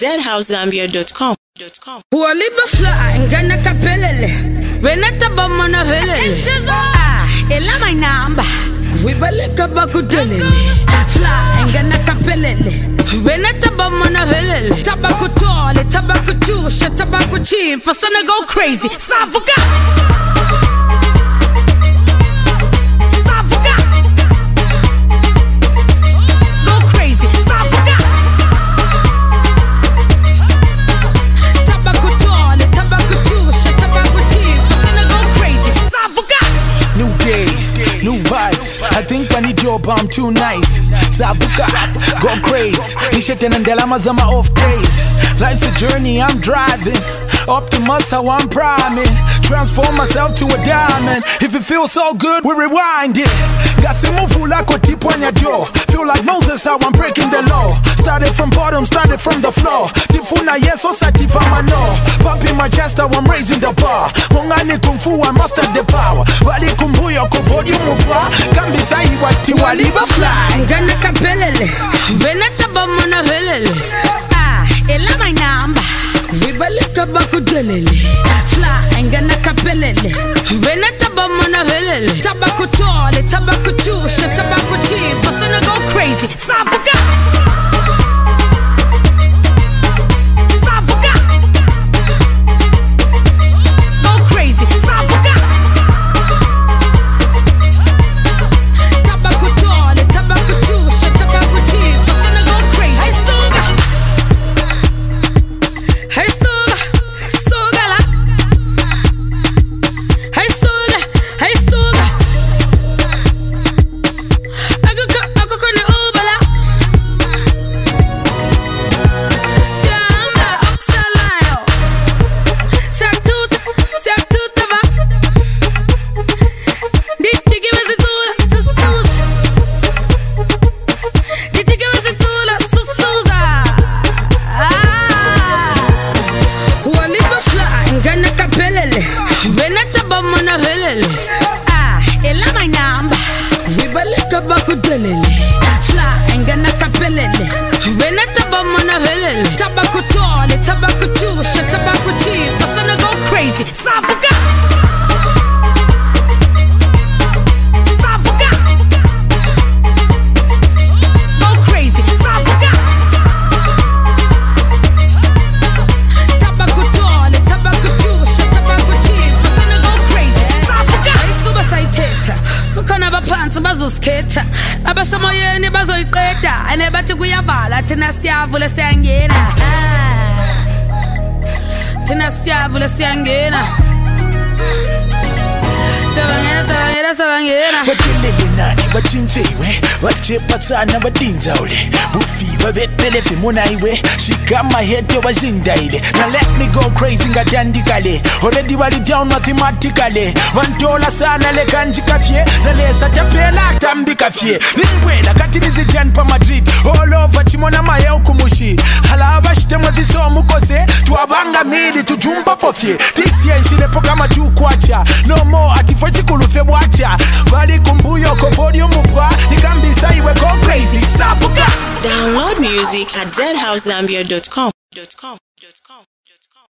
zhousezambia.com. Waliba fly ngana kapelele Venata bamana velele Ela my number Wibaleka bakudelele Fly ngana kapelele Venata bamana velele Tabaku tole, tabaku chusha, tabaku chim Fasana go crazy, Savuka Go crazy, Savuka New vibes, I think I need your bomb too nice. Savuka, go crazy. Nishetena ndelama zama off days. Life's a journey, I'm driving. Optimus, how I'm priming. Transform myself to a diamond. If it feels so good, we rewind it. Got some move like a tip on your jaw. Feel like Moses, how I'm breaking the law. Started from bottom, started from the floor. Tifuna yes, so satifama no. Pumping my chest, how I'm raising the bar. Mongani kung fu, I mastered the power. Wali kumbuyo kufodio mupwa. Kambisa iwati waliba fly. Ngana kapelele, venata bamana velele. Ela my number. Wibaleka bakudelele. Fly ngana kapelele. Venata bamana velele. Tabaku tole, tabaku chusha, tabaku chim. Fasana go crazy. Savuka. Venata bamana velele. Ela my number. Wibaleka bakudelele. Fly ngana kapelele. Venata bamana velele. Tabaku tole, tabaku chusha, tabaku chim. Fasana go crazy. Savuka. Bazoskhetha abasemoyeni bazoyiqeda ene bathi kuyavala thina siyavula siyangena thina siyavula siyangena sabangena Bakelele nani bachimfewe bachepatsana badinzaule bufi babetele femona iwe she got my head yo bazindaile now let me go crazy ngadandikale already bali down mathematically vantola sana le kanji kafye na lesa tapela tambi kafye limbwela kati nizitian pa Madrid all over chimona maye ukumushi halaba shitema visomu kose tuabanga mili tujumba pofye tisienshi lepo kama tukwacha no more atifochi kulufe bwacha bali kumbuyo kofodio mupwa nikambisa iwe go crazy Savuka. Download music at zhousezambia.com.